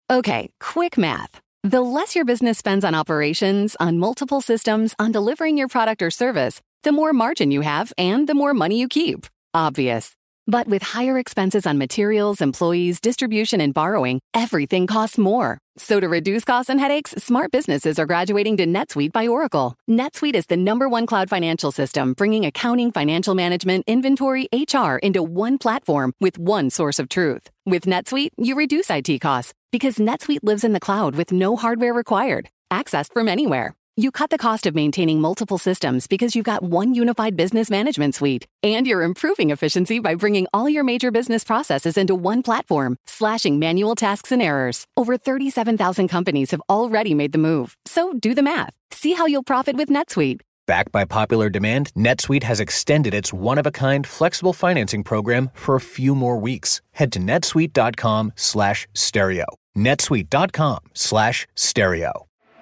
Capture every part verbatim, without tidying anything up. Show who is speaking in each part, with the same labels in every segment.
Speaker 1: Okay, quick math. The less your business spends on operations, on multiple systems, on delivering your product or service, the more margin you have and the more money you keep. Obvious. But with higher expenses on materials, employees, distribution, and borrowing, everything costs more. So to reduce costs and headaches, smart businesses are graduating to NetSuite by Oracle. NetSuite is the number one cloud financial system, bringing accounting, financial management, inventory, H R into one platform with one source of truth. With NetSuite, you reduce I T costs because NetSuite lives in the cloud with no hardware required, accessed from anywhere. You cut the cost of maintaining multiple systems because you've got one unified business management suite. And you're improving efficiency by bringing all your major business processes into one platform, slashing manual tasks and errors. Over thirty-seven thousand companies have already made the move. So do the math. See how you'll profit with NetSuite.
Speaker 2: Backed by popular demand, NetSuite has extended its one-of-a-kind flexible financing program for a few more weeks. Head to netsuite.com slash stereo. netsuite.com slash stereo.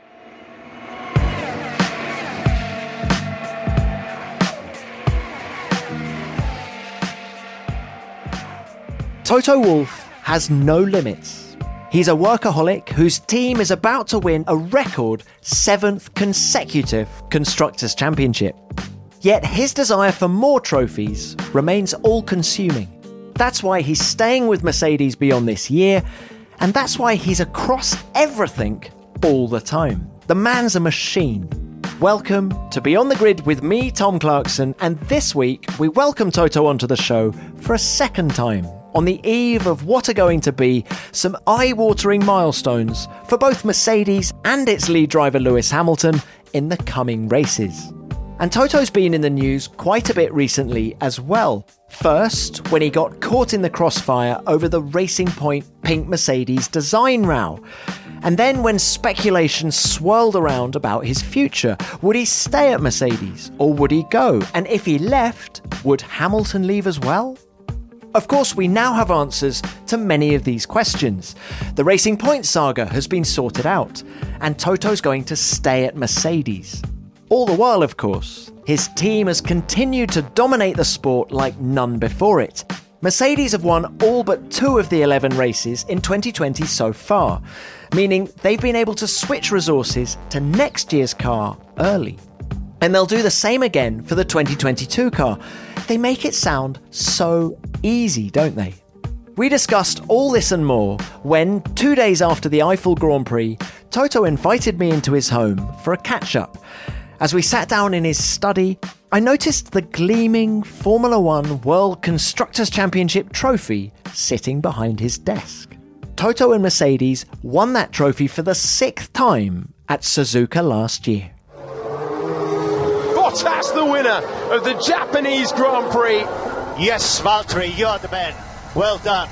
Speaker 3: Toto Wolff has no limits. He's a workaholic whose team is about to win a record seventh consecutive Constructors' Championship. Yet his desire for more trophies remains all-consuming. That's why he's staying with Mercedes beyond this year, and that's why he's across everything all the time. The man's a machine. Welcome to Beyond the Grid with me, Tom Clarkson, and this week we welcome Toto onto the show for a second time, on the eve of what are going to be some eye-watering milestones for both Mercedes and its lead driver Lewis Hamilton in the coming races. And Toto's been in the news quite a bit recently as well. First, when he got caught in the crossfire over the Racing Point pink Mercedes design row. And then when speculation swirled around about his future. Would he stay at Mercedes or would he go? And if he left, would Hamilton leave as well? Of course, we now have answers to many of these questions. The Racing Point saga has been sorted out, and Toto's going to stay at Mercedes. All the while, of course, his team has continued to dominate the sport like none before it. Mercedes have won all but two of the eleven races in twenty twenty so far, meaning they've been able to switch resources to next year's car early. And they'll do the same again for the twenty twenty-two car. They make it sound so easy, don't they? We discussed all this and more when, two days after the Eiffel Grand Prix, Toto invited me into his home for a catch-up. As we sat down in his study, I noticed the gleaming Formula One World Constructors' Championship trophy sitting behind his desk. Toto and Mercedes won that trophy for the sixth time at Suzuka last year.
Speaker 4: Bottas, the winner of the Japanese Grand Prix.
Speaker 5: Yes, Valtteri, you're the man. Well done.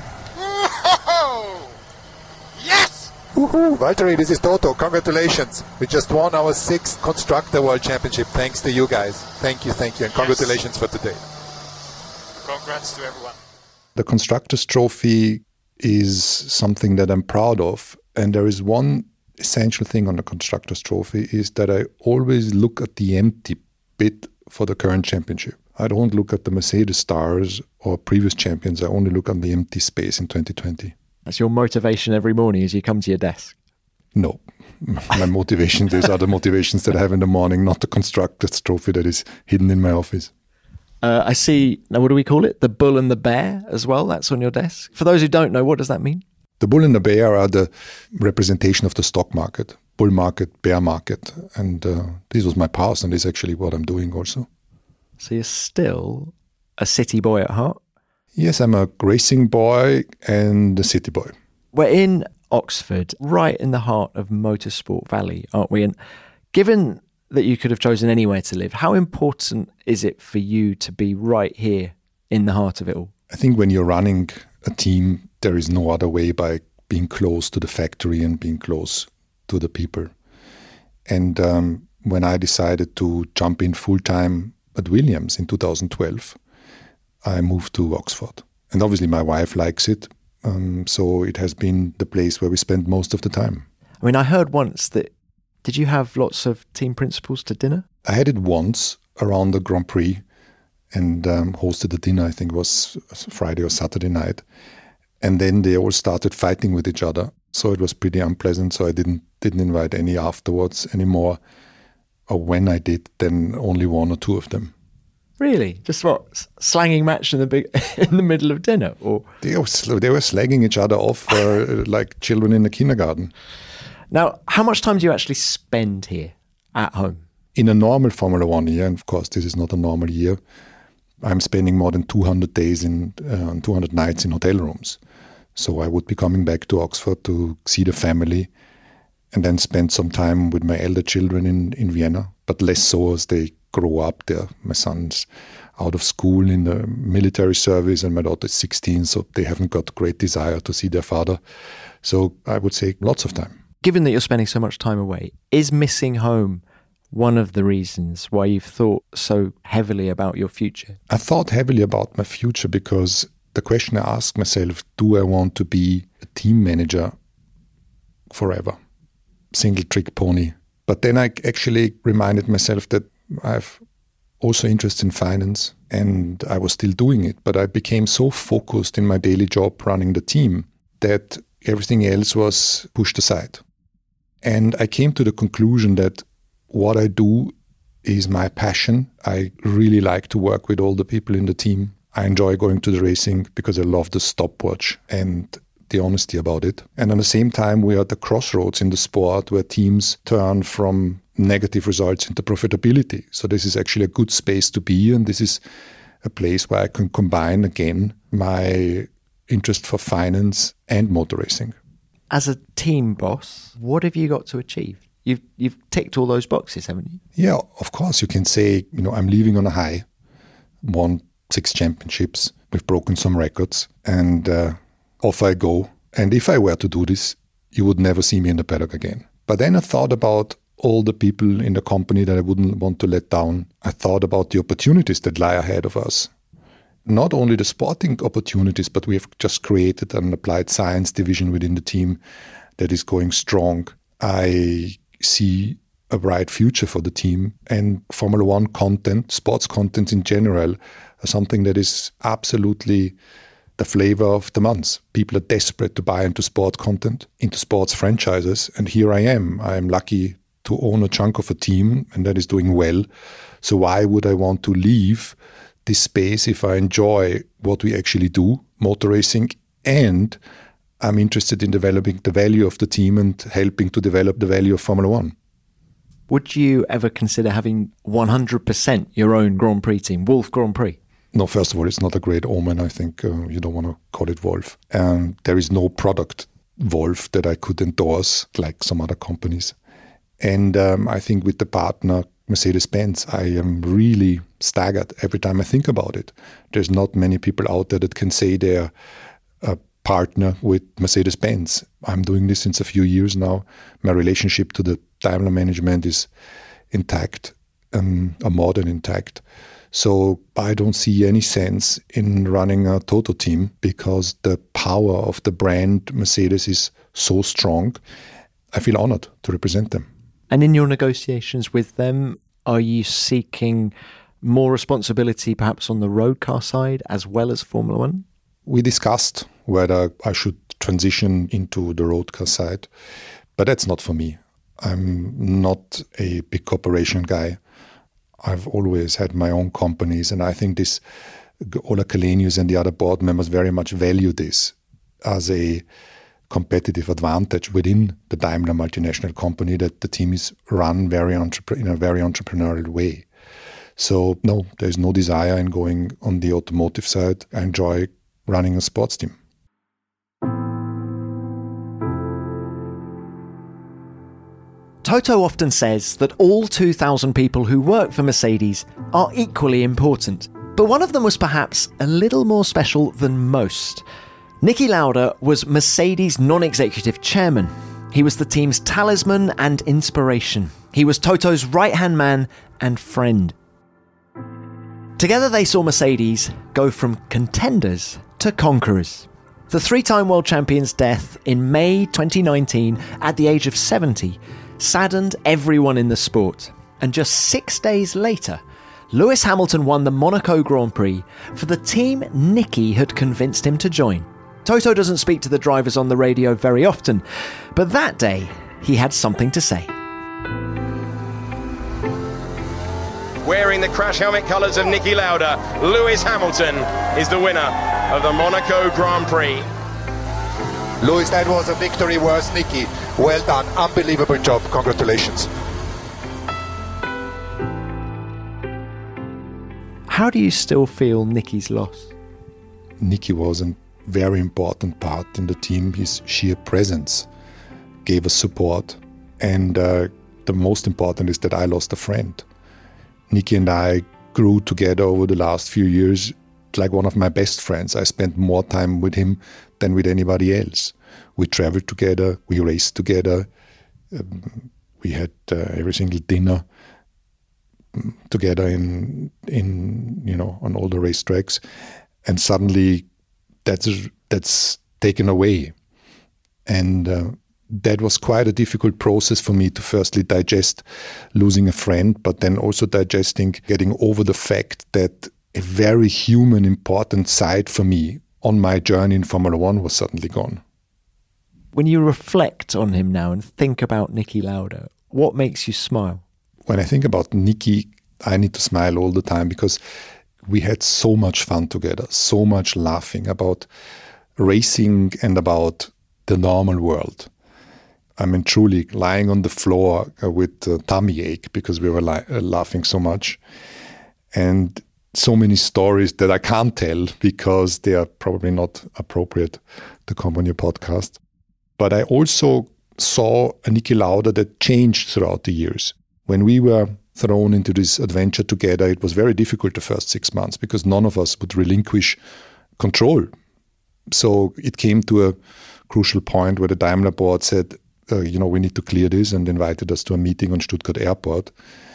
Speaker 6: Yes! Woohoo! Valtteri, this is Toto. Congratulations. We just won our sixth Constructor World Championship thanks to you guys. Thank you, thank you, and congratulations yes. for today.
Speaker 5: Congrats to everyone.
Speaker 7: The Constructors' Trophy is something that I'm proud of, and there is one essential thing on the Constructors' Trophy is that I always look at the empty bit for the current championship. I don't look at the Mercedes stars or previous champions. I only look at the empty space in twenty twenty.
Speaker 3: That's your motivation every morning as you come to your desk?
Speaker 7: No. My motivation, there's other motivations that I have in the morning, not the Constructors' Trophy that is hidden in my office.
Speaker 3: Uh, I see, now what do we call it? The bull and the bear as well? That's on your desk. For those who don't know, what does that mean?
Speaker 7: The bull and the bear are the representation of the stock market. Bull market, bear market. And uh, this was my past, and this is actually what I'm doing also.
Speaker 3: So you're still a city boy at heart?
Speaker 7: Yes, I'm a racing boy and a city boy.
Speaker 3: We're in Oxford, right in the heart of Motorsport Valley, aren't we? And given that you could have chosen anywhere to live, how important is it for you to be right here in the heart of it all?
Speaker 7: I think when you're running a team, there is no other way by being close to the factory and being close to the people. And um, when I decided to jump in full-time at Williams in two thousand twelve, I moved to Oxford. And obviously my wife likes it, um, so it has been the place where we spend most of the time.
Speaker 3: I mean, I heard once that, did you have lots of team principals to dinner?
Speaker 7: I had it once around the Grand Prix and um, hosted a dinner, I think it was Friday or Saturday night. And then they all started fighting with each other. so it was pretty unpleasant. So I didn't didn't invite any afterwards anymore. Or when I did, then only one or two of them.
Speaker 3: Really? Just what, slanging match in the big in the middle of dinner, or
Speaker 7: they were they were slagging each other off uh, like children in the kindergarten.
Speaker 3: Now, how much time do you actually spend here at home?
Speaker 7: In a normal Formula One year, and of course this is not a normal year, I'm spending more than two hundred days in uh, two hundred nights in hotel rooms. So I would be coming back to Oxford to see the family, and then spend some time with my elder children in, in Vienna, but less so as they grow up. There, my son's out of school in the military service, and my daughter is sixteen, so they haven't got great desire to see their father. So I would say lots of time.
Speaker 3: Given that you're spending so much time away, is missing home one of the reasons why you've thought so heavily about your future?
Speaker 7: I thought heavily about my future because the question I asked myself, do I want to be a team manager forever? Single trick pony. But then I actually reminded myself that I've also interest in finance, and I was still doing it. But I became so focused in my daily job running the team that everything else was pushed aside. And I came to the conclusion that what I do is my passion. I really like to work with all the people in the team. I enjoy going to the racing because I love the stopwatch and the honesty about it. And at the same time, we are at the crossroads in the sport where teams turn from negative results into profitability. So this is actually a good space to be, and this is a place where I can combine again my interest for finance and motor racing.
Speaker 3: As a team boss, what have you got to achieve? You've you've ticked all those boxes, haven't you?
Speaker 7: Yeah, of course. You can say, you know, I'm leaving on a high, won six championships, we've broken some records, and uh, off I go. And if I were to do this, you would never see me in the paddock again. But then I thought about all the people in the company that I wouldn't want to let down. I thought about the opportunities that lie ahead of us. Not only the sporting opportunities, but we have just created an applied science division within the team that is going strong. I see a bright future for the team, and Formula One content, sports content in general, are something that is absolutely the flavor of the month. People are desperate to buy into sport content, into sports franchises, and here I am. I am lucky to own a chunk of a team, and that is doing well. So why would I want to leave this space if I enjoy what we actually do, motor racing, and I'm interested in developing the value of the team and helping to develop the value of Formula One?
Speaker 3: Would you ever consider having one hundred percent your own Grand Prix team, Wolf Grand Prix?
Speaker 7: No, first of all, it's not a great omen. I think uh, you don't want to call it Wolf. And there is no product Wolf that I could endorse like some other companies. And um, I think with the partner Mercedes-Benz, I am really staggered every time I think about it. There's not many people out there that can say they're a partner with Mercedes-Benz. I'm doing this since a few years now. My relationship to the Daimler management is intact, um, or more than intact. So I don't see any sense in running a Toto team because the power of the brand Mercedes is so strong. I feel honored to represent them.
Speaker 3: And in your negotiations with them, are you seeking more responsibility perhaps on the road car side as well as Formula One?
Speaker 7: We discussed whether I should transition into the road car side, but that's not for me. I'm not a big corporation guy. I've always had my own companies, and I think this Ola Källenius and the other board members very much value this as a competitive advantage within the Daimler multinational company, that the team is run very entrep- in a very entrepreneurial way. So no, there's no desire in going on the automotive side. I enjoy running a sports team.
Speaker 3: Toto often says that all two thousand people who work for Mercedes are equally important, but one of them was perhaps a little more special than most. Niki Lauda was Mercedes' non-executive chairman. He was the team's talisman and inspiration. He was Toto's right-hand man and friend. Together they saw Mercedes go from contenders to conquerors. The three-time world champion's death in May twenty nineteen at the age of seventy saddened everyone in the sport. And just six days later, Lewis Hamilton won the Monaco Grand Prix for the team Niki had convinced him to join. Toto doesn't speak to the drivers on the radio very often, but that day he had something to say.
Speaker 4: Wearing the crash helmet colours of Niki Lauda, Lewis Hamilton is the winner of the Monaco Grand Prix.
Speaker 6: Lewis, that was a victory worth Niki. Well done, unbelievable job, congratulations.
Speaker 3: How do you still feel Niki's loss?
Speaker 7: Niki was a very important part in the team. His sheer presence gave us support. And uh, the most important is that I lost a friend. Niki and I grew together over the last few years like one of my best friends. I spent more time with him than with anybody else. We traveled together, we raced together, um, we had uh, every single dinner together in in you know on all the racetracks, and suddenly that's that's taken away, and uh, that was quite a difficult process for me to firstly digest losing a friend, but then also digesting getting over the fact that a very human, important side for me on my journey in Formula One was suddenly gone.
Speaker 3: When you reflect on him now and think about Niki Lauda, what makes you smile?
Speaker 7: When I think about Niki, I need to smile all the time because we had so much fun together, so much laughing about racing and about the normal world. I mean, truly lying on the floor with a tummy ache because we were li- uh, laughing so much. And so many stories that I can't tell because they are probably not appropriate to come on your podcast. But I also saw a Niki Lauda that changed throughout the years. When we were thrown into this adventure together, it was very difficult the first six months because none of us would relinquish control. So it came to a crucial point where the Daimler board said, uh, you know, we need to clear this, and invited us to a meeting on Stuttgart Airport.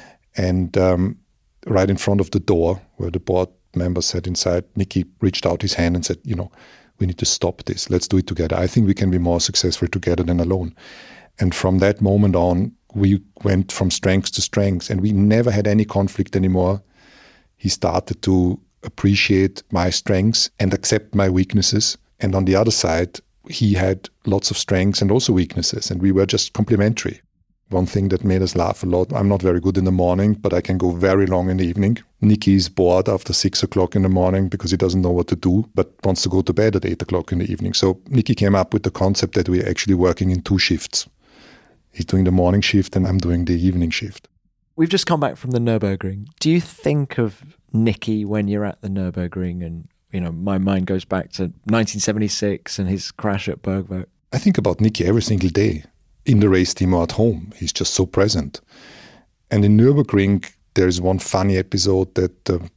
Speaker 7: And um, right in front of the door where the board members sat inside, Niki reached out his hand and said, you know, we need to stop this. Let's do it together. I think we can be more successful together than alone. And from that moment on, we went from strength to strength, and we never had any conflict anymore. He started to appreciate my strengths and accept my weaknesses. And on the other side, he had lots of strengths and also weaknesses, and we were just complementary. One thing that made us laugh a lot, I'm not very good in the morning, but I can go very long in the evening. Niki is bored after six o'clock in the morning because he doesn't know what to do, but wants to go to bed at eight o'clock in the evening. So Niki came up with the concept that we're actually working in two shifts. He's doing the morning shift and I'm doing the evening shift.
Speaker 3: We've just come back from the Nürburgring. Do you think of Niki when you're at the Nürburgring? And, you know, my mind goes back to nineteen seventy-six and his crash at Bergwerk.
Speaker 7: I think about Niki every single day. In the race team or at home, he's just so present. And in Nürburgring, there's one funny episode that uh,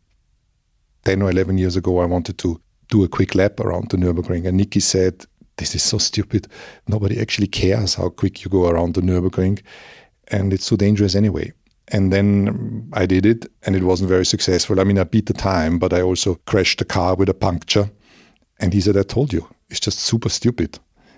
Speaker 7: ten or eleven years ago, I wanted to do a quick lap around the Nürburgring. And Niki said, this is so stupid. Nobody actually cares how quick you go around the Nürburgring. And it's so dangerous anyway. And then I did it, and it wasn't very successful. I mean, I beat the time, but I also crashed the car with a puncture. And he said, I told you, it's just super stupid.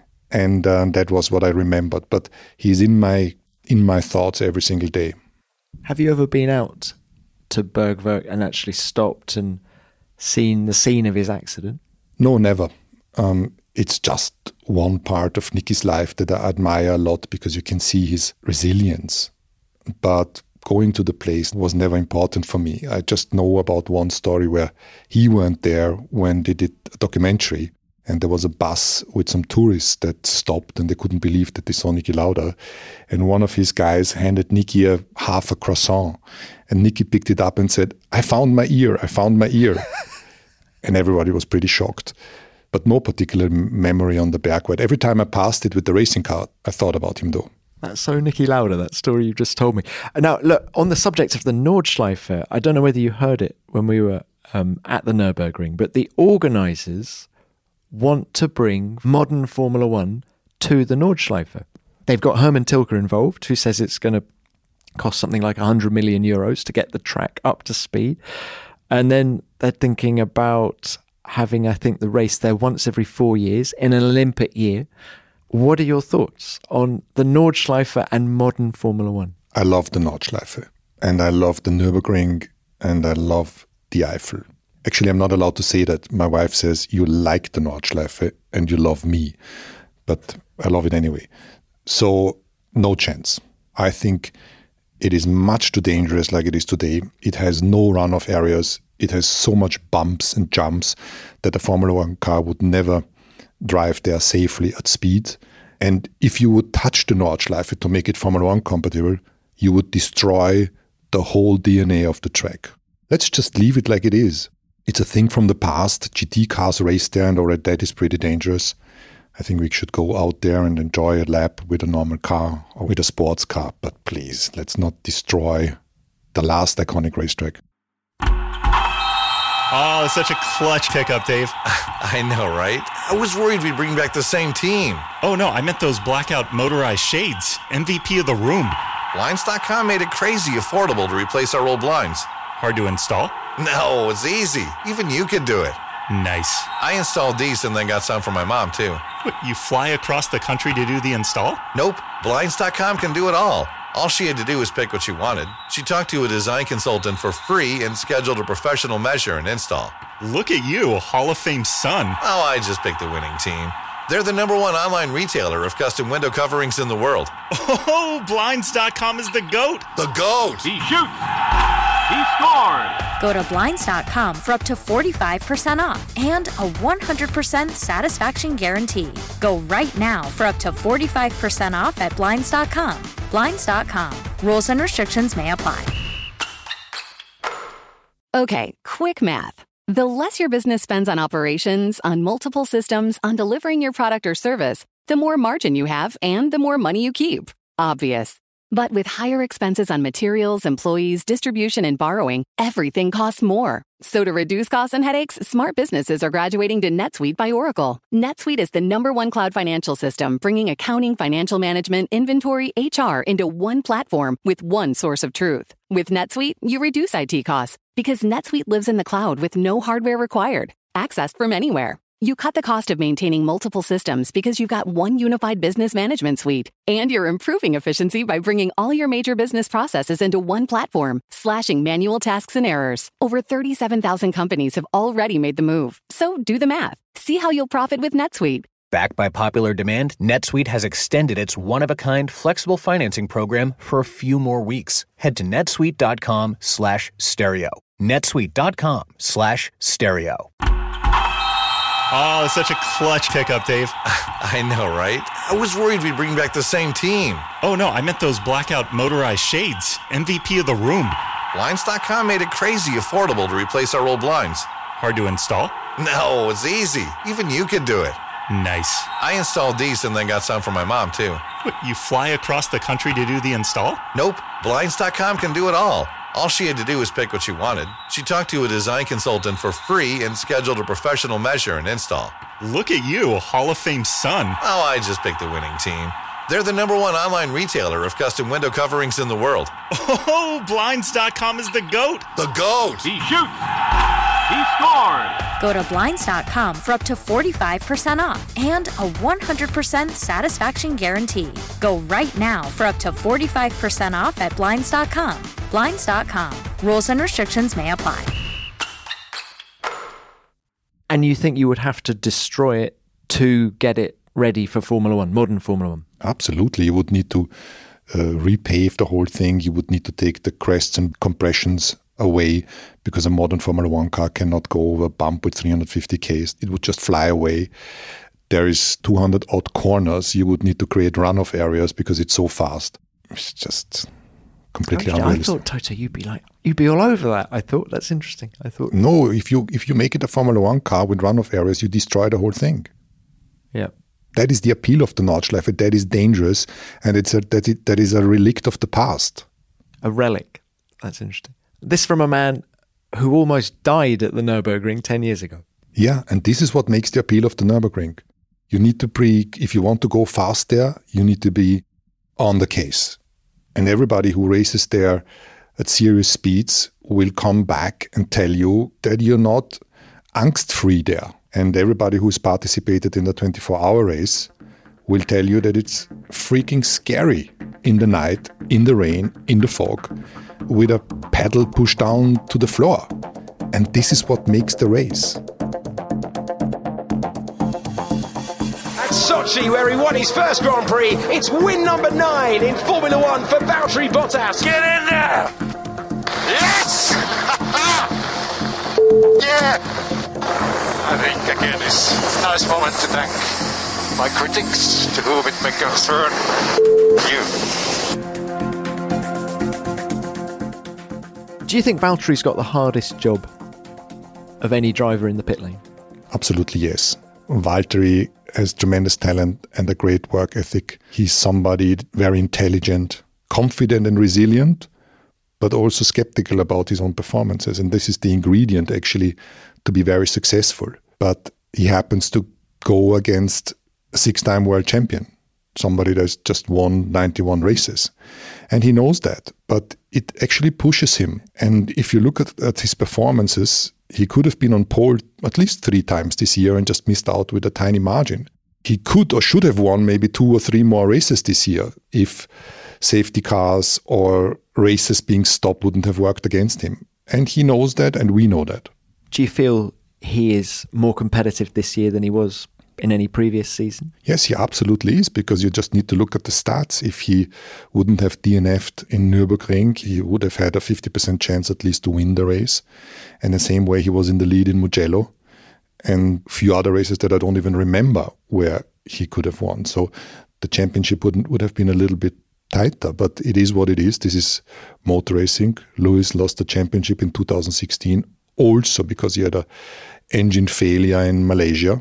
Speaker 7: And uh, that was what I remembered. But he's in my in my thoughts every single day.
Speaker 3: Have you ever been out to Bergwerk and actually stopped and seen the scene of his accident?
Speaker 7: No, never. Um, it's just one part of Niki's life that I admire a lot because you can see his resilience. But going to the place was never important for me. I just know about one story where he weren't there when they did a documentary. And there was a bus with some tourists that stopped and they couldn't believe that they saw Niki Lauda. And one of his guys handed Niki a half a croissant. And Niki picked it up and said, I found my ear, I found my ear. And everybody was pretty shocked. But no particular memory on the Bergwerk. Every time I passed it with the racing car, I thought about him though.
Speaker 3: That's so Niki Lauda, that story you just told me. Now, look, on the subject of the Nordschleife, I don't know whether you heard it when we were um, at the Nürburgring, but the organisers want to bring modern Formula One to the Nordschleife. They've got Hermann Tilke involved, who says it's going to cost something like one hundred million euros to get the track up to speed. And then they're thinking about having, I think, the race there once every four years in an Olympic year. What are your thoughts on the Nordschleife and modern Formula One?
Speaker 7: I love the Nordschleife, and I love the Nürburgring, and I love the Eifel. Actually, I'm not allowed to say that. My wife says, you like the Nordschleife and you love me. But I love it anyway. So, no chance. I think it is much too dangerous like it is today. It has no runoff areas. It has so much bumps and jumps that a Formula One car would never drive there safely at speed. And if you would touch the Nordschleife to make it Formula One compatible, you would destroy the whole D N A of the track. Let's just leave it like it is. It's a thing from the past. G T cars race there and already that is pretty dangerous. I think we should go out there and enjoy a lap with a normal car or with a sports car. But please, let's not destroy the last iconic racetrack.
Speaker 8: Oh, such a clutch pickup, Dave.
Speaker 9: I know, right? I was worried we'd bring back the same team.
Speaker 8: Oh, no, I meant those blackout motorized shades. M V P of the room.
Speaker 9: Blinds dot com made it crazy affordable to replace our old blinds.
Speaker 8: Hard to install?
Speaker 9: No, it's easy. Even you could do it.
Speaker 8: Nice.
Speaker 9: I installed these and then got some for my mom, too.
Speaker 8: What, you fly across the country to do the install?
Speaker 9: Nope. Blinds dot com can do it all. All she had to do was pick what she wanted. She talked to a design consultant for free and scheduled a professional measure and install.
Speaker 8: Look at you, a Hall of Fame son.
Speaker 9: Oh, I just picked the winning team. They're the number one online retailer of custom window coverings in the world.
Speaker 8: Oh, Blinds dot com is the GOAT.
Speaker 9: The GOAT.
Speaker 10: He shoots. He scored.
Speaker 11: Go to Blinds dot com for up to forty-five percent off and a one hundred percent satisfaction guarantee. Go right now for up to forty-five percent off at Blinds dot com. Blinds dot com. Rules and restrictions may apply.
Speaker 1: Okay, quick math. The less your business spends on operations, on multiple systems, on delivering your product or service, the more margin you have and the more money you keep. Obvious. But with higher expenses on materials, employees, distribution, and borrowing, everything costs more. So to reduce costs and headaches, smart businesses are graduating to NetSuite by Oracle. NetSuite is the number one cloud financial system, bringing accounting, financial management, inventory, H R into one platform with one source of truth. With NetSuite, you reduce I T costs because NetSuite lives in the cloud with no hardware required, accessed from anywhere. You cut the cost of maintaining multiple systems because you've got one unified business management suite. And you're improving efficiency by bringing all your major business processes into one platform, slashing manual tasks and errors. Over thirty-seven thousand companies have already made the move. So do the math. See how you'll profit with NetSuite.
Speaker 2: Backed by popular demand, NetSuite has extended its one-of-a-kind flexible financing program for a few more weeks. Head to netsuite.com slash stereo. netsuite.com slash stereo.
Speaker 8: Oh, such a clutch pickup, Dave.
Speaker 9: I know, right? I was worried we'd bring back the same team.
Speaker 8: Oh, no, I meant those blackout motorized shades. M V P of the room.
Speaker 9: Blinds dot com made it crazy affordable to replace our old blinds.
Speaker 8: Hard to install?
Speaker 9: No, it's easy. Even you could do it.
Speaker 8: Nice.
Speaker 9: I installed these and then got some for my mom, too.
Speaker 8: What, you fly across the country to do the install?
Speaker 9: Nope. Blinds dot com can do it all. All she had to do was pick what she wanted. She talked to a design consultant for free and scheduled a professional measure and install.
Speaker 8: Look at you, a Hall of Fame son.
Speaker 9: Oh, I just picked the winning team. They're the number one online retailer of custom window coverings in the world.
Speaker 8: Oh, Blinds dot com is the GOAT.
Speaker 9: The GOAT.
Speaker 10: He shoots. He scored.
Speaker 11: Go to Blinds dot com for up to forty-five percent off and a one hundred percent satisfaction guarantee. Go right now for up to forty-five percent off at Blinds dot com. Blinds dot com. Rules and restrictions may apply.
Speaker 3: And you think you would have to destroy it to get it ready for Formula One, modern Formula One?
Speaker 7: Absolutely. You would need to uh, repave the whole thing. You would need to take the crests and compressions away because a modern Formula One car cannot go over a bump with three hundred fifty kays. It would just fly away. There is two hundred odd corners. You would need to create runoff areas because it's so fast. It's just completely
Speaker 3: I,
Speaker 7: unrealistic.
Speaker 3: I thought, Toto, you'd be like, you'd be all over that. I thought, that's interesting. I thought,
Speaker 7: no, if you if you make it a Formula One car with runoff areas, you destroy the whole thing.
Speaker 3: Yeah.
Speaker 7: That is the appeal of the Nordschleife. That is dangerous, and it's a that it, that is a relic of the past.
Speaker 3: A relic. That's interesting. This from a man who almost died at the Nürburgring ten years ago.
Speaker 7: Yeah, and this is what makes the appeal of the Nürburgring. You need to be, if you want to go fast there, you need to be on the case. And everybody who races there at serious speeds will come back and tell you that you're not angst-free there. And everybody who's participated in the twenty-four hour race will tell you that it's freaking scary in the night, in the rain, in the fog, with a pedal pushed down to the floor. And this is what makes the race.
Speaker 4: At Sochi, where he won his first Grand Prix, it's win number nine in Formula One for Valtteri Bottas.
Speaker 5: Get in there! Yes! Yeah! I think again is a nice moment to thank my critics, to whom it may concern you.
Speaker 3: Do you think Valtteri's got the hardest job of any driver in the pit lane?
Speaker 7: Absolutely, yes. Valtteri has tremendous talent and a great work ethic. He's somebody very intelligent, confident and resilient, but also skeptical about his own performances. And this is the ingredient, actually, to be very successful. But he happens to go against a six-time world champion, somebody that's just won ninety-one races. And he knows that, but it actually pushes him. And if you look at, at his performances, he could have been on pole at least three times this year and just missed out with a tiny margin. He could or should have won maybe two or three more races this year if safety cars or races being stopped wouldn't have worked against him. And he knows that, and we know that.
Speaker 3: Do you feel he is more competitive this year than he was in any previous season?
Speaker 7: Yes, he absolutely is, because you just need to look at the stats. If he wouldn't have D N F'd in Nürburgring, he would have had a fifty percent chance at least to win the race. And the same way he was in the lead in Mugello and a few other races that I don't even remember where he could have won. So the championship would would have been a little bit tighter, but it is what it is. This is motor racing. Lewis lost the championship in two thousand sixteen also because he had a engine failure in Malaysia.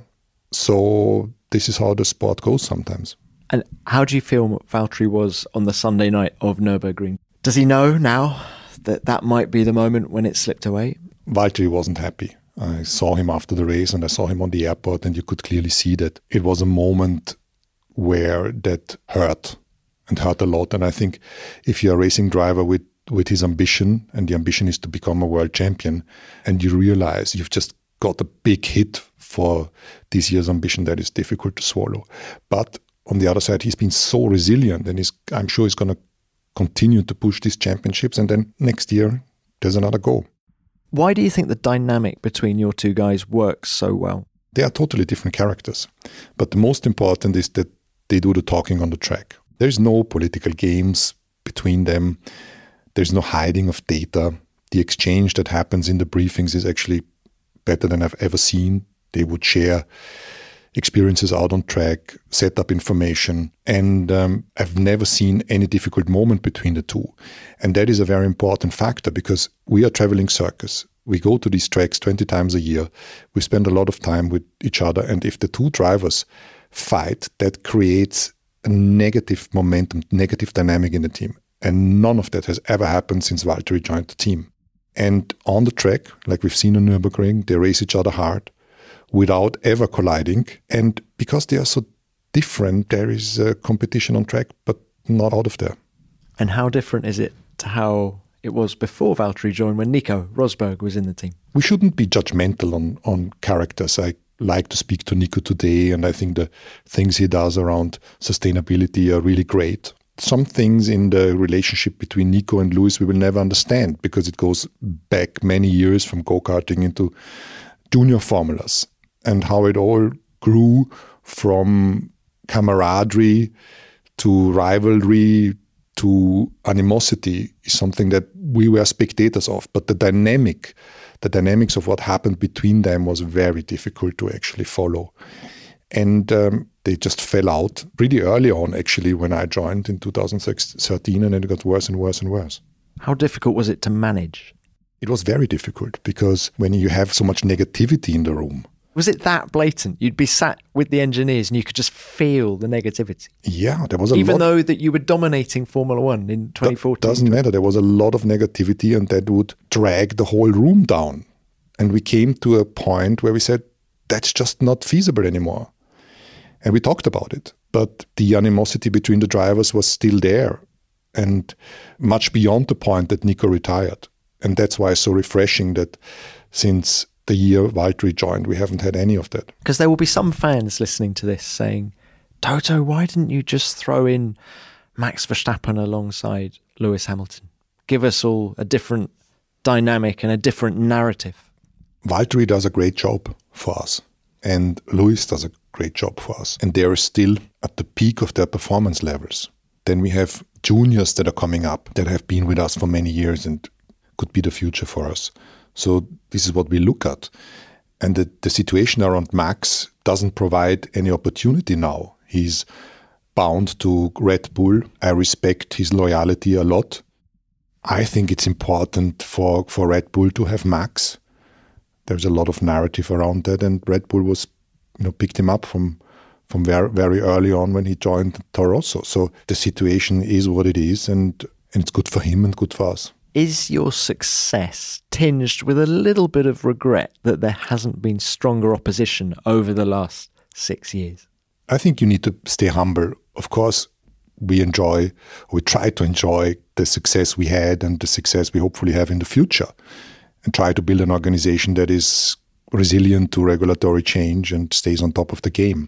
Speaker 7: So this is how the sport goes sometimes.
Speaker 3: And how do you feel Valtteri was on the Sunday night of Nürburgring? Does he know now that that might be the moment when it slipped away?
Speaker 7: Valtteri wasn't happy. I saw him after the race and I saw him on the airport, and you could clearly see that it was a moment where that hurt and hurt a lot. And I think if you're a racing driver with, with his ambition, and the ambition is to become a world champion, and you realize you've just got a big hit for this year's ambition, that is difficult to swallow. But on the other side, he's been so resilient, and he's, I'm sure he's going to continue to push these championships, and then next year there's another go.
Speaker 3: Why do you think the dynamic between your two guys works so well?
Speaker 7: They are totally different characters. But the most important is that they do the talking on the track. There's no political games between them. There's no hiding of data. The exchange that happens in the briefings is actually better than I've ever seen. They would share experiences out on track, set up information, and um, I've never seen any difficult moment between the two. And that is a very important factor, because we are traveling circus. We go to these tracks twenty times a year. We spend a lot of time with each other, and if the two drivers fight, that creates a negative momentum, negative dynamic in the team. And none of that has ever happened since Valtteri joined the team. And on the track, like we've seen on Nürburgring, they race each other hard without ever colliding. And because they are so different, there is a competition on track, but not out of there.
Speaker 3: And how different is it to how it was before Valtteri joined, when Nico Rosberg was in the team?
Speaker 7: We shouldn't be judgmental on, on characters. I like to speak to Nico today, and I think the things he does around sustainability are really great. Some things in the relationship between Nico and Lewis we will never understand, because it goes back many years from go-karting into junior formulas, and how it all grew from camaraderie to rivalry to animosity is something that we were spectators of. But the dynamic, the dynamics of what happened between them was very difficult to actually follow. And um, they just fell out pretty early on, actually, when I joined in two thousand thirteen, and it got worse and worse and worse.
Speaker 3: How difficult was it to manage?
Speaker 7: It was very difficult, because when you have so much negativity in the room.
Speaker 3: Was it that blatant? You'd be sat with the engineers and you could just feel the negativity.
Speaker 7: Yeah, there was a
Speaker 3: Even
Speaker 7: lot.
Speaker 3: though that you were dominating Formula One in twenty fourteen.
Speaker 7: That doesn't matter. There was a lot of negativity, and that would drag the whole room down. And we came to a point where we said, that's just not feasible anymore. And we talked about it. But the animosity between the drivers was still there, and much beyond the point that Nico retired. And that's why it's so refreshing that since the year Valtteri joined, we haven't had any of that.
Speaker 3: Because there will be some fans listening to this saying, Toto, why didn't you just throw in Max Verstappen alongside Lewis Hamilton? Give us all a different dynamic and a different narrative.
Speaker 7: Valtteri does a great job for us, and Lewis does a great job for us. And they are still at the peak of their performance levels. Then we have juniors that are coming up that have been with us for many years and could be the future for us. So this is what we look at. And the, the situation around Max doesn't provide any opportunity now. He's bound to Red Bull. I respect his loyalty a lot. I think it's important for, for Red Bull to have Max. There's a lot of narrative around that, and Red Bull was, you know, picked him up from from very very early on when he joined Toro Rosso. So the situation is what it is, and, and it's good for him and good for us.
Speaker 3: Is your success tinged with a little bit of regret that there hasn't been stronger opposition over the last six years?
Speaker 7: I think you need to stay humble. Of course, we enjoy, we try to enjoy the success we had and the success we hopefully have in the future, and try to build an organization that is resilient to regulatory change and stays on top of the game.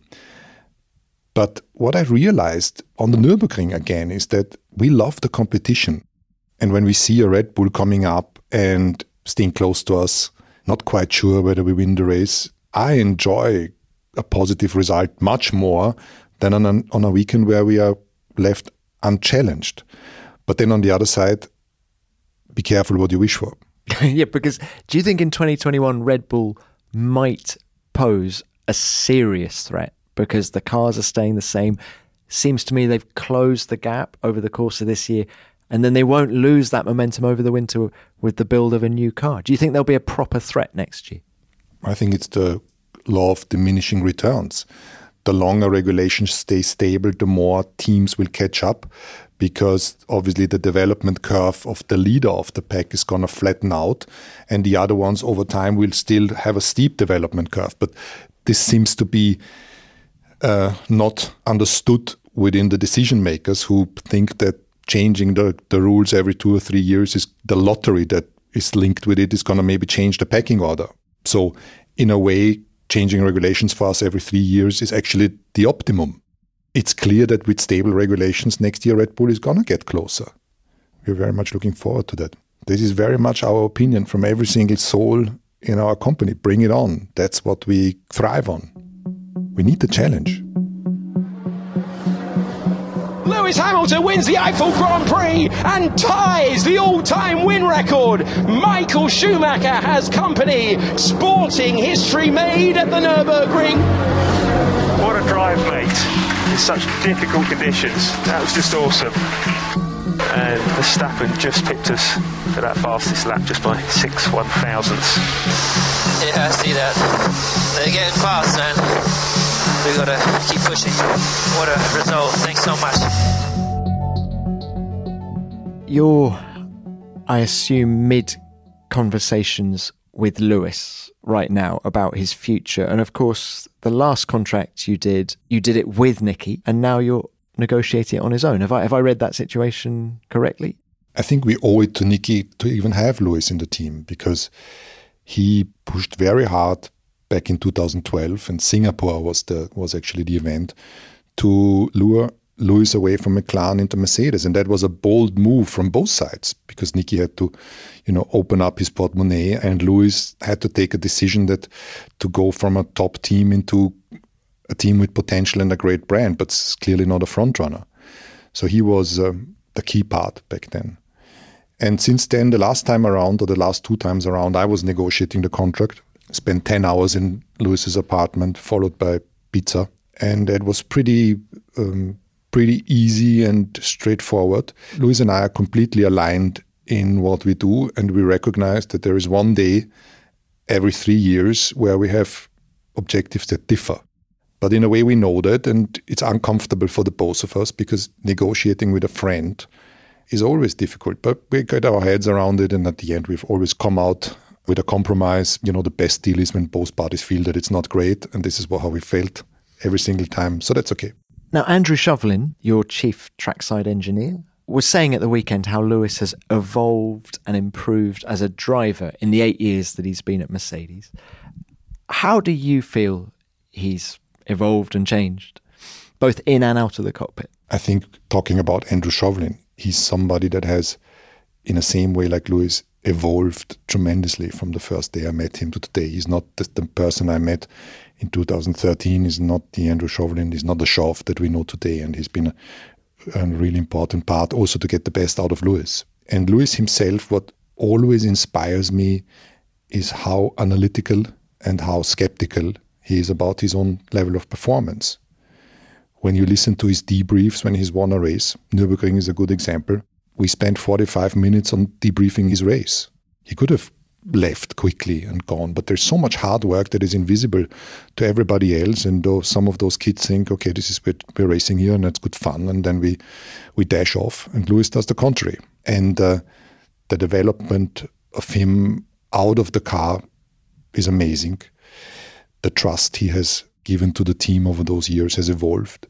Speaker 7: But what I realized on the Nürburgring again is that we love the competition. And when we see a Red Bull coming up and staying close to us, not quite sure whether we win the race, I enjoy a positive result much more than on a, on a weekend where we are left unchallenged. But then on the other side, be careful what you wish for.
Speaker 3: Yeah, because do you think in twenty twenty-one Red Bull might pose a serious threat because the cars are staying the same? Seems to me they've closed the gap over the course of this year, and then they won't lose that momentum over the winter with the build of a new car. Do you think there'll be a proper threat next year?
Speaker 7: I think it's the law of diminishing returns. The longer regulations stay stable, the more teams will catch up, because obviously the development curve of the leader of the pack is going to flatten out, and the other ones over time will still have a steep development curve. But this seems to be uh, not understood within the decision makers, who think that changing the, the rules every two or three years is the lottery that is linked with it is going to maybe change the packing order. So in a way, changing regulations for us every three years is actually the optimum. It's clear that with stable regulations, next year Red Bull is going to get closer. We're very much looking forward to that. This is very much our opinion from every single soul in our company. Bring it on. That's what we thrive on. We need the challenge.
Speaker 4: Lewis Hamilton wins the Eiffel Grand Prix and ties the all-time win record. Michael Schumacher has company. Sporting history made at the Nürburgring.
Speaker 12: What a drive, mate. In such difficult conditions. That was just awesome. And Verstappen just pipped us at that fastest lap just by six one thousandths.
Speaker 13: Yeah, I see that. They're getting fast, man. We gotta keep pushing. What a result. Thanks so much.
Speaker 3: You're, I assume, mid conversations with Lewis right now about his future. And of course, the last contract you did, you did it with Nicky, and now you're negotiating it on his own. Have I have I read that situation correctly?
Speaker 7: I think we owe it to Nicky to even have Lewis in the team, because he pushed very hard back in two thousand twelve, and Singapore was the was actually the event, to lure Lewis away from McLaren into Mercedes. And that was a bold move from both sides, because Nicky had to, you know, open up his portemonnaie, and Lewis had to take a decision that to go from a top team into a team with potential and a great brand, but clearly not a front runner. So he was um, the key part back then. And since then, the last time around, or the last two times around, I was negotiating the contract. Spent ten hours in Lewis's apartment, followed by pizza. And it was pretty um, pretty easy and straightforward. Lewis and I are completely aligned in what we do, and we recognize that there is one day every three years where we have objectives that differ. But in a way we know that, and it's uncomfortable for the both of us, because negotiating with a friend is always difficult. But we get our heads around it, and at the end we've always come out with a compromise. You know, the best deal is when both parties feel that it's not great, and this is how we felt every single time. So that's okay.
Speaker 3: Now, Andrew Shovlin, your chief trackside engineer, was saying at the weekend how Lewis has evolved and improved as a driver in the eight years that he's been at Mercedes. How do you feel he's evolved and changed, both in and out of the cockpit?
Speaker 7: I think, talking about Andrew Shovlin, he's somebody that has, in the same way like Lewis, evolved tremendously from the first day I met him to today. He's not the, the person I met in two thousand thirteen. He's not the Andrew Chauvelin. He's not the Chauve that we know today. And he's been a, a really important part also to get the best out of Lewis. And Lewis himself, what always inspires me is how analytical and how skeptical he is about his own level of performance. When you listen to his debriefs when he's won a race, Nürburgring is a good example. We spent forty-five minutes on debriefing his race. He could have left quickly and gone, but there's so much hard work that is invisible to everybody else. And though some of those kids think, okay, this is what we're racing here and that's good fun, and then we, we dash off. And Lewis does the contrary. And uh, the development of him out of the car is amazing. The trust he has given to the team over those years has evolved.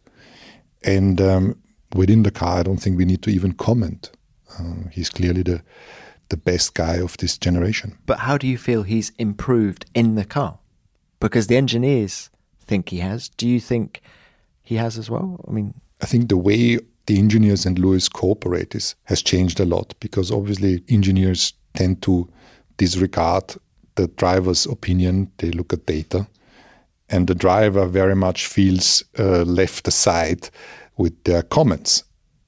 Speaker 7: And um, within the car, I don't think we need to even comment. Uh, he's clearly the the best guy of this generation.
Speaker 3: But how do you feel he's improved in the car? Because the engineers think he has. Do you think he has as well? I mean,
Speaker 7: I think the way the engineers and Lewis cooperate is, has changed a lot, because obviously engineers tend to disregard the driver's opinion. They look at data, and the driver very much feels uh, left aside with their comments.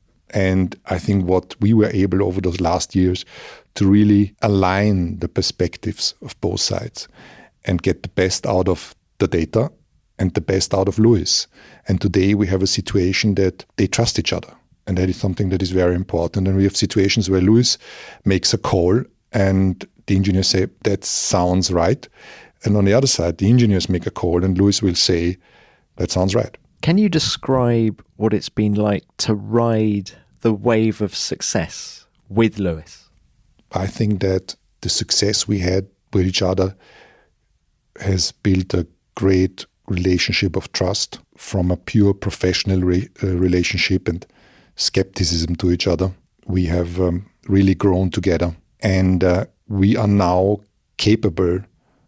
Speaker 7: And I think what we were able over those last years to really align the perspectives of both sides and get the best out of the data and the best out of Lewis. And today we have a situation that they trust each other. And that is something that is very important. And we have situations where Lewis makes a call and the engineers say, that sounds right. And on the other side, the engineers make a call and Lewis will say, that sounds right.
Speaker 3: Can you describe what it's been like to ride the wave of success with Lewis?
Speaker 7: I think that the success we had with each other has built a great relationship of trust from a pure professional re- uh, relationship and skepticism to each other. We have um, really grown together, and uh, we are now capable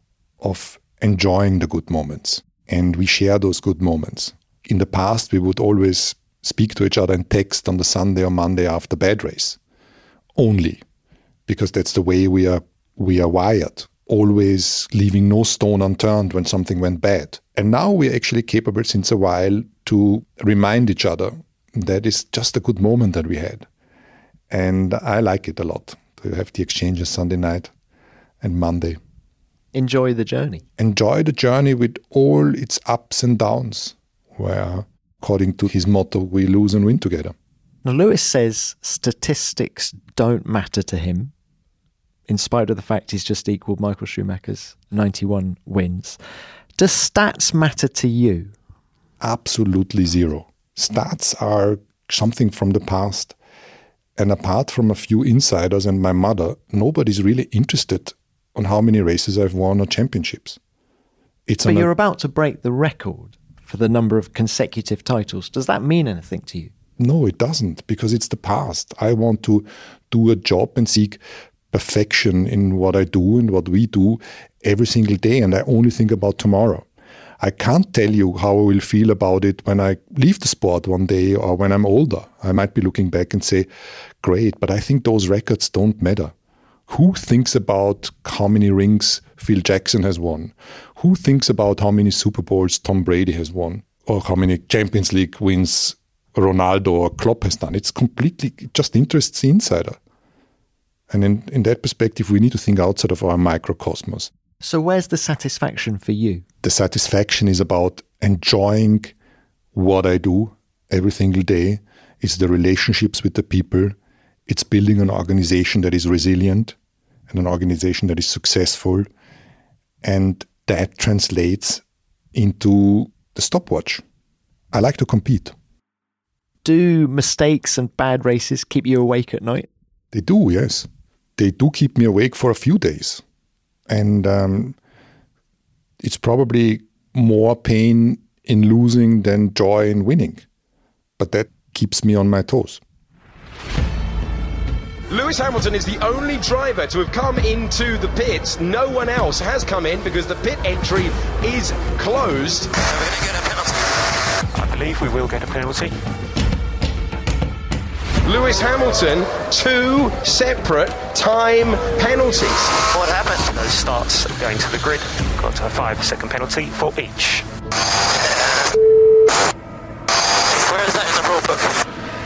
Speaker 7: of enjoying the good moments, and we share those good moments. In the past, we would always speak to each other and text on the Sunday or Monday after bad race, only because that's the way we are we are wired, always leaving no stone unturned when something went bad. And now we're actually capable since a while to remind each other that is just a good moment that we had. And I like it a lot to have the exchanges Sunday night and Monday.
Speaker 3: Enjoy the journey.
Speaker 7: Enjoy the journey with all its ups and downs, where, according to his motto, we lose and win together.
Speaker 3: Now, Lewis says statistics don't matter to him, in spite of the fact he's just equalled Michael Schumacher's ninety-one wins. Does stats matter to you?
Speaker 7: Absolutely zero. Stats are something from the past. And apart from a few insiders and my mother, nobody's really interested on how many races I've won or championships. It's
Speaker 3: but you're
Speaker 7: a-
Speaker 3: about to break the record for the number of consecutive titles. Does that mean anything to you?
Speaker 7: No, it doesn't, because it's the past. I want to do a job and seek perfection in what I do and what we do every single day, and I only think about tomorrow. I can't tell you how I will feel about it when I leave the sport one day or when I'm older. I might be looking back and say, great, but I think those records don't matter. Who thinks about how many rings Phil Jackson has won? Who thinks about how many Super Bowls Tom Brady has won? Or how many Champions League wins Ronaldo or Klopp has done? It's completely, it just interests the insider. And in, in that perspective, we need to think outside of our microcosmos.
Speaker 3: So where's the satisfaction for you?
Speaker 7: The satisfaction is about enjoying what I do every single day. It's the relationships with the people. It's building an organization that is resilient and an organization that is successful. And that translates into the stopwatch. I like to compete.
Speaker 3: Do mistakes and bad races keep you awake at night?
Speaker 7: They do, yes. They do keep me awake for a few days. And um, it's probably more pain in losing than joy in winning. But that keeps me on my toes.
Speaker 4: Lewis Hamilton is the only driver to have come into the pits. No one else has come in because the pit entry is closed.
Speaker 13: We're going to get a penalty.
Speaker 12: I believe we will get a penalty.
Speaker 4: Lewis Hamilton, two separate time penalties.
Speaker 12: What happened? Those starts going to the grid. Got a five second penalty for each.
Speaker 13: Where is that in the rule book?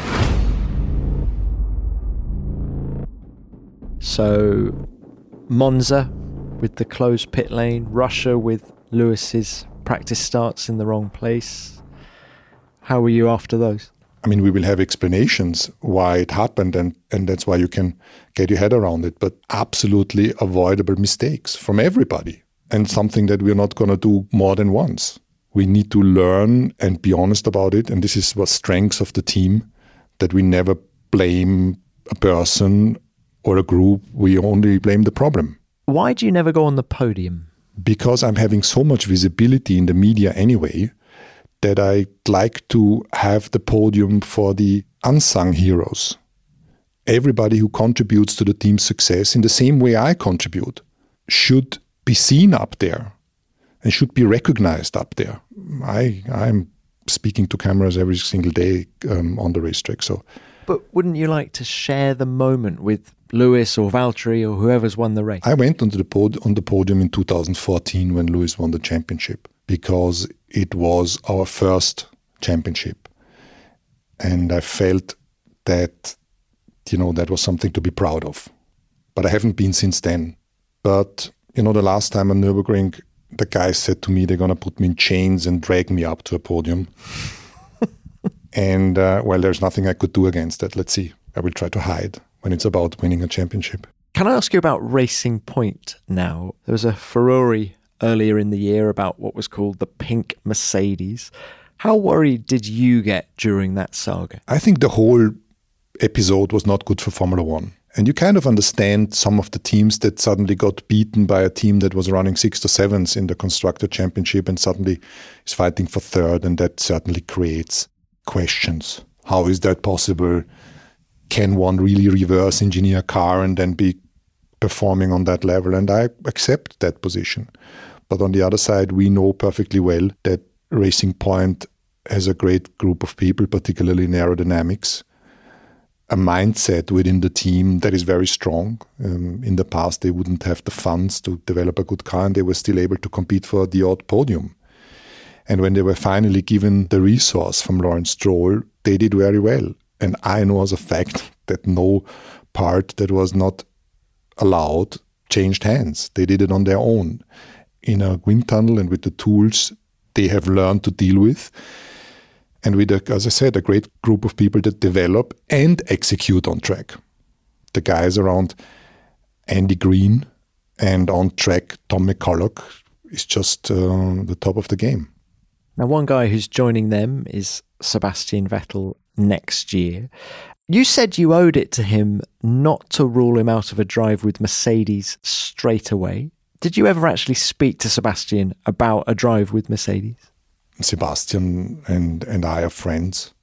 Speaker 3: So, Monza with the closed pit lane, Russia with Lewis's practice starts in the wrong place. How were you after those?
Speaker 7: I mean, we will have explanations why it happened, and, and that's why you can get your head around it. But absolutely avoidable mistakes from everybody, and something that we're not going to do more than once. We need to learn and be honest about it. And this is what strengths of the team, that we never blame a person or a group. We only blame the problem.
Speaker 3: Why do you never go on the podium?
Speaker 7: Because I'm having so much visibility in the media anyway, that I'd like to have the podium for the unsung heroes. Everybody who contributes to the team's success in the same way I contribute should be seen up there and should be recognized up there. I, I'm speaking to cameras every single day um, on the racetrack. So,
Speaker 3: But wouldn't you like to share the moment with Lewis or Valtteri or whoever's won the race?
Speaker 7: I went onto the pod- on the podium in two thousand fourteen when Lewis won the championship, because it was our first championship. And I felt that, you know, that was something to be proud of. But I haven't been since then. But, you know, the last time on Nürburgring, the guys said to me they're going to put me in chains and drag me up to a podium. And, uh, well, there's nothing I could do against that. Let's see. I will try to hide when it's about winning a championship.
Speaker 3: Can I ask you about Racing Point now? There was a furore earlier in the year about what was called the pink Mercedes. How worried did you get during that saga?
Speaker 7: I think the whole episode was not good for Formula One. And you kind of understand some of the teams that suddenly got beaten by a team that was running sixth or seventh in the Constructor Championship and suddenly is fighting for third, and that certainly creates questions. How is that possible? Can one really reverse engineer a car and then be performing on that level? And I accept that position. But on the other side, we know perfectly well that Racing Point has a great group of people, particularly in aerodynamics, a mindset within the team that is very strong. Um, in the past, they wouldn't have the funds to develop a good car, and they were still able to compete for the odd podium. And when they were finally given the resource from Lawrence Stroll, they did very well. And I know as a fact that no part that was not allowed changed hands. They did it on their own in a wind tunnel and with the tools they have learned to deal with. And with, a, as I said, a great group of people that develop and execute on track. The guys around Andy Green and on track Tom McCulloch is just uh, the top of the game.
Speaker 3: Now, one guy who's joining them is Sebastian Vettel next year. You said you owed it to him not to rule him out of a drive with Mercedes straight away. Did you ever actually speak to Sebastian about a drive with Mercedes?
Speaker 7: Sebastian and, and I are friends.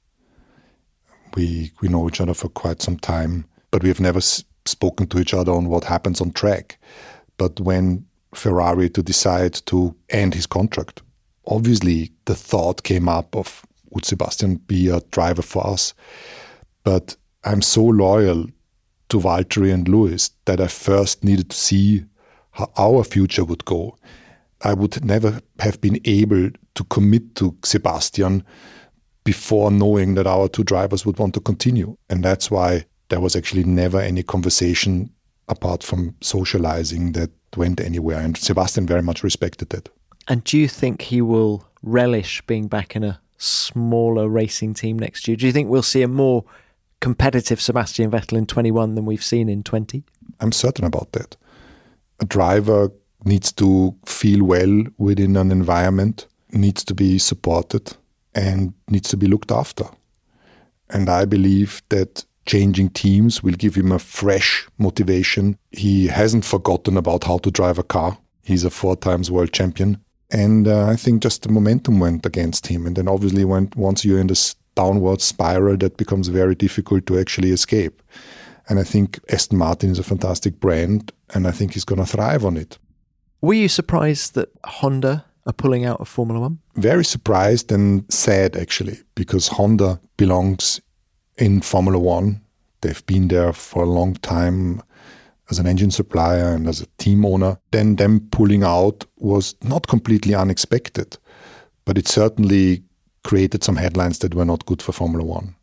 Speaker 7: We we know each other for quite some time, but we have never s- spoken to each other on what happens on track. But when Ferrari to decide to end his contract, obviously the thought came up of, would Sebastian be a driver for us? But I'm so loyal to Valtteri and Lewis that I first needed to see how our future would go. I would never have been able to commit to Sebastian before knowing that our two drivers would want to continue. And that's why there was actually never any conversation apart from socializing that went anywhere. And Sebastian very much respected that.
Speaker 3: And do you think he will relish being back in a smaller racing team next year? Do you think we'll see a more competitive Sebastian Vettel in twenty-one than we've seen in twenty?
Speaker 7: I'm certain about that. A driver needs to feel well within an environment, needs to be supported, and needs to be looked after. And I believe that changing teams will give him a fresh motivation. He hasn't forgotten about how to drive a car. He's a four times world champion. And uh, I think just the momentum went against him. And then obviously when, once you're in this downward spiral, that becomes very difficult to actually escape. And I think Aston Martin is a fantastic brand, and I think he's going to thrive on it.
Speaker 3: Were you surprised that Honda are pulling out of Formula One?
Speaker 7: Very surprised and sad, actually, because Honda belongs in Formula One. they've been there for a long time as an engine supplier and as a team owner. Then them pulling out was not completely unexpected, but it certainly created some headlines that were not good for Formula One.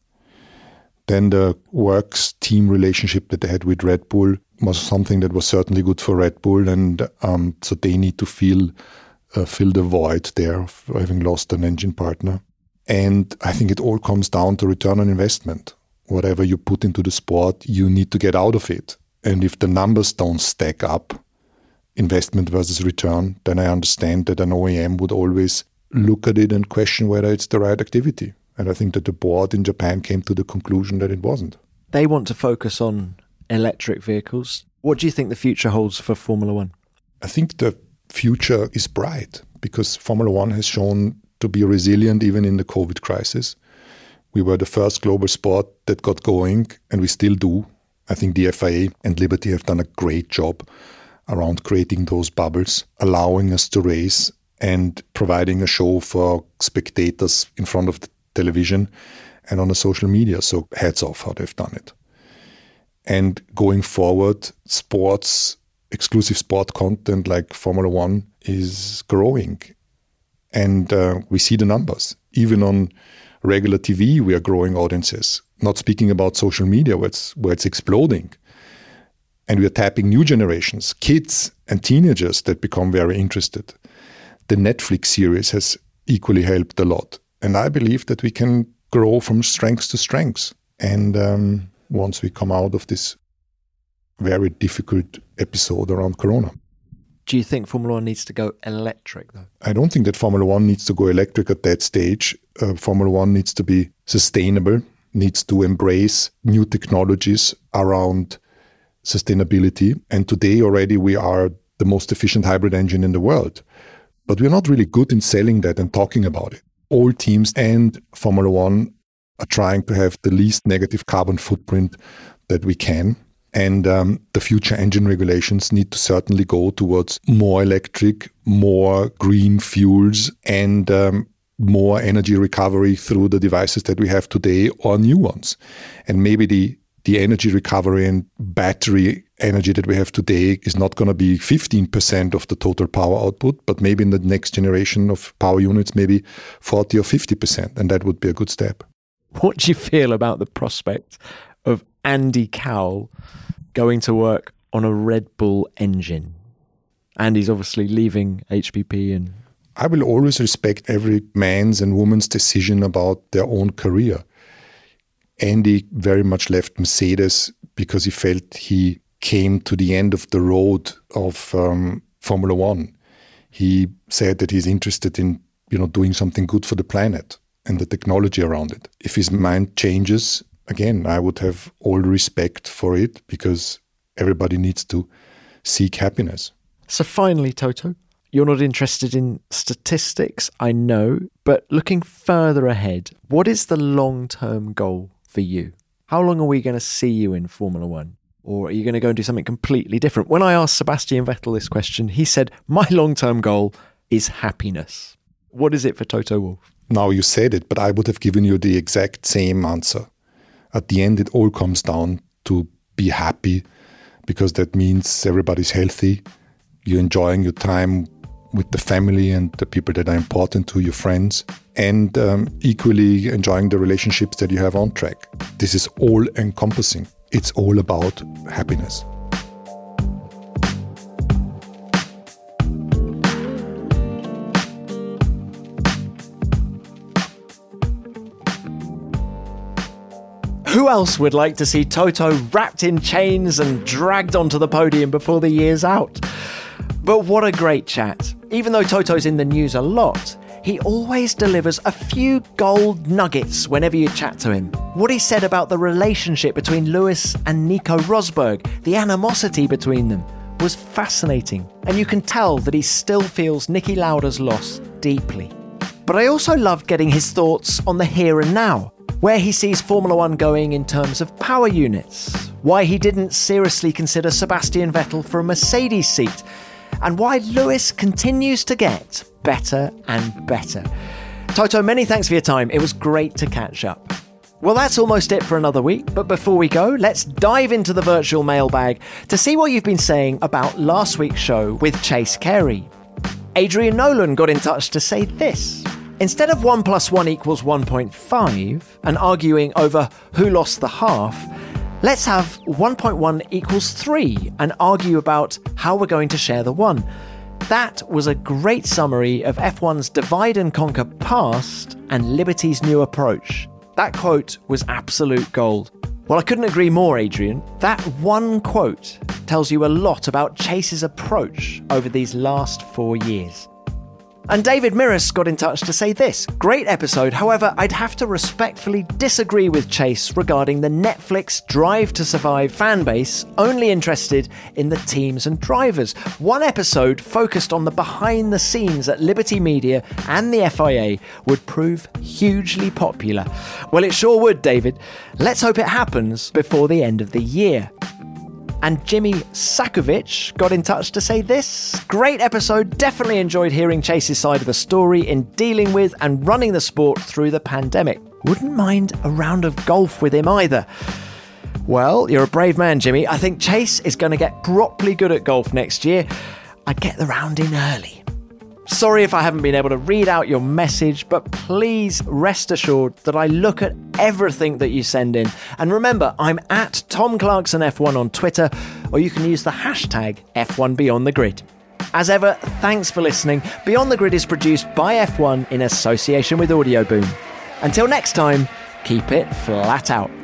Speaker 7: Then the works team relationship that they had with Red Bull was something that was certainly good for Red Bull, and um, so they need to feel uh, fill the void there of having lost an engine partner. And I think it all comes down to return on investment. Whatever you put into the sport, you need to get out of it. And if the numbers don't stack up, investment versus return, then I understand that an O E M would always look at it and question whether it's the right activity. And I think that the board in Japan came to the conclusion that it wasn't.
Speaker 3: They want to focus on electric vehicles. What do you think the future holds for Formula One?
Speaker 7: I think the future is bright because Formula One has shown to be resilient even in the COVID crisis. We were the first global sport that got going, and we still do. I think the F I A and Liberty have done a great job around creating those bubbles, allowing us to race and providing a show for spectators in front of the television and on the social media. So hats off how they've done it. And going forward, sports, exclusive sport content like Formula One is growing. And uh, we see the numbers. Even on regular T V, we are growing audiences. Not speaking about social media, where it's, where it's exploding. And we are tapping new generations, kids and teenagers that become very interested. The Netflix series has equally helped a lot. And I believe that we can grow from strengths to strengths. And um, once we come out of this very difficult episode around Corona.
Speaker 3: Do you think Formula One needs to go electric, though?
Speaker 7: I don't think that Formula One needs to go electric at that stage. Uh, Formula One needs to be sustainable, needs to embrace new technologies around sustainability. And today already we are the most efficient hybrid engine in the world. But we're not really good in selling that and talking about it. All teams and Formula One are trying to have the least negative carbon footprint that we can. And um, the future engine regulations need to certainly go towards more electric, more green fuels, and um, more energy recovery through the devices that we have today or new ones. And maybe the, the energy recovery and battery energy that we have today is not going to be fifteen percent of the total power output, but maybe in the next generation of power units, maybe forty or fifty percent. And that would be a good step.
Speaker 3: What do you feel about the prospect of Andy Cowell going to work on a Red Bull engine? Andy's obviously leaving H P P. And
Speaker 7: I will always respect every man's and woman's decision about their own career. Andy very much left Mercedes because he felt he came to the end of the road of um, Formula One. He said that he's interested in, you know, doing something good for the planet and the technology around it. If his mind changes, again, I would have all respect for it because everybody needs to seek happiness.
Speaker 3: So finally, Toto, you're not interested in statistics, I know, but looking further ahead, what is the long-term goal for you? How long are we going to see you in Formula One? Or are you going to go and do something completely different? When I asked Sebastian Vettel this question, he said, my long-term goal is happiness. What is it for Toto Wolff?
Speaker 7: Now you said it, but I would have given you the exact same answer. At the end, it all comes down to be happy because that means everybody's healthy. You're enjoying your time with the family and the people that are important to your friends, and um, equally enjoying the relationships that you have on track. This is all encompassing. It's all about happiness.
Speaker 3: Who else would like to see Toto wrapped in chains and dragged onto the podium before the year's out? But what a great chat. Even though Toto's in the news a lot, he always delivers a few gold nuggets whenever you chat to him. What he said about the relationship between Lewis and Nico Rosberg, the animosity between them, was fascinating. And you can tell that he still feels Niki Lauda's loss deeply. But I also loved getting his thoughts on the here and now, where he sees Formula One going in terms of power units, why he didn't seriously consider Sebastian Vettel for a Mercedes seat, and why Lewis continues to get better and better. Toto, many thanks for your time. It was great to catch up. Well, that's almost it for another week, but before we go, let's dive into the virtual mailbag to see what you've been saying about last week's show with Chase Carey. Adrian Nolan got in touch to say this. Instead of one plus one equals one point five and arguing over who lost the half, let's have one point one equals three and argue about how we're going to share the one. That was a great summary of F one's divide and conquer past and Liberty's new approach. That quote was absolute gold. Well, I couldn't agree more, Adrian. That one quote tells you a lot about Chase's approach over these last four years. And David Miras got in touch to say this. Great episode, however, I'd have to respectfully disagree with Chase regarding the Netflix Drive to Survive fanbase only interested in the teams and drivers. One episode focused on the behind the scenes at Liberty Media and the F I A would prove hugely popular. Well, it sure would, David. Let's hope it happens before the end of the year. And Jimmy Sakovic got in touch to say this. Great episode, definitely enjoyed hearing Chase's side of the story in dealing with and running the sport through the pandemic. Wouldn't mind a round of golf with him either. Well, you're a brave man, Jimmy. I think Chase is going to get properly good at golf next year. I'd get the round in early. Sorry if I haven't been able to read out your message, but please rest assured that I look at everything that you send in. And remember, I'm at Tom Clarkson F one on Twitter, or you can use the hashtag F one Beyond the Grid. As ever, thanks for listening. Beyond the Grid is produced by F one in association with Audio Boom. Until next time, keep it flat out.